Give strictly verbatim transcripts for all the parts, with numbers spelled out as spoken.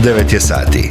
devet je sati.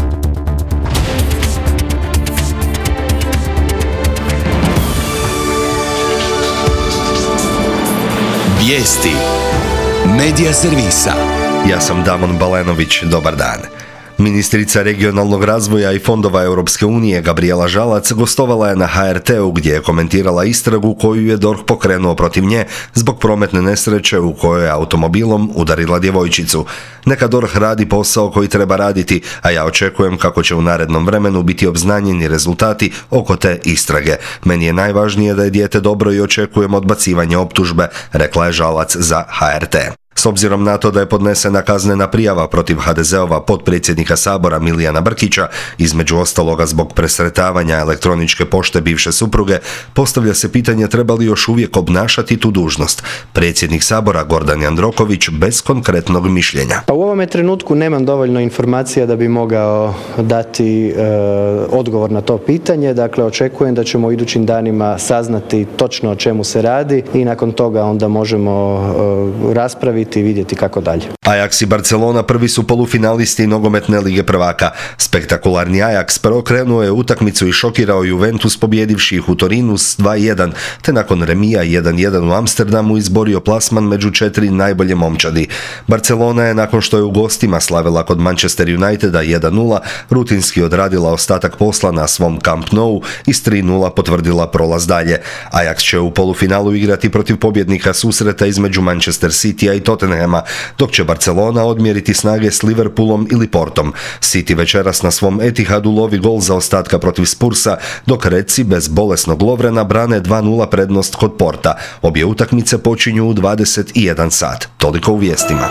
Vijesti Medija servisa. Ja sam Damon Balenović, dobar dan. Ministrica regionalnog razvoja i fondova Europske unije Gabrijela Žalac gostovala je na ha er te u gdje je komentirala istragu koju je DORH pokrenuo protiv nje zbog prometne nesreće u kojoj je automobilom udarila djevojčicu. Neka DORH radi posao koji treba raditi, a ja očekujem kako će u narednom vremenu biti obznanjeni rezultati oko te istrage. Meni je najvažnije da je dijete dobro i očekujem odbacivanje optužbe, rekla je Žalac za ha er te. S obzirom na to da je podnesena kaznena prijava protiv ha de zeova potpredsjednika Sabora Milijana Brkića, između ostaloga zbog presretavanja elektroničke pošte bivše supruge, postavlja se pitanje treba li još uvijek obnašati tu dužnost. Predsjednik Sabora Gordan Jandroković bez konkretnog mišljenja. Pa u ovome trenutku nemam dovoljno informacija da bi mogao dati e, odgovor na to pitanje. Dakle, očekujem da ćemo u idućim danima saznati točno o čemu se radi i nakon toga onda možemo e, raspraviti i vidjeti kako dalje. Ajax i Barcelona prvi su polufinalisti nogometne lige prvaka. Spektakularni Ajax preokrenuo je utakmicu i šokirao Juventus pobjedivši ih u Torinu s dva jedan, te nakon remija jedan jedan u Amsterdamu izborio plasman među četiri najbolje momčadi. Barcelona je nakon što je u gostima slavila kod Manchester Uniteda jedan nula, rutinski odradila ostatak posla na svom Camp Nou i s tri nula potvrdila prolaz dalje. Ajax će u polufinalu igrati protiv pobjednika susreta između Manchester Citya i Tottenhama, dok će Barcelona odmjeriti snage s Liverpoolom ili Portom. City večeras na svom Etihadu lovi gol za ostatka protiv Spursa, dok Redsi bez bolesnog Lovrena brane dva nula prednost kod Porta. Obje utakmice počinju u dvadeset jedan sat. Toliko u vijestima.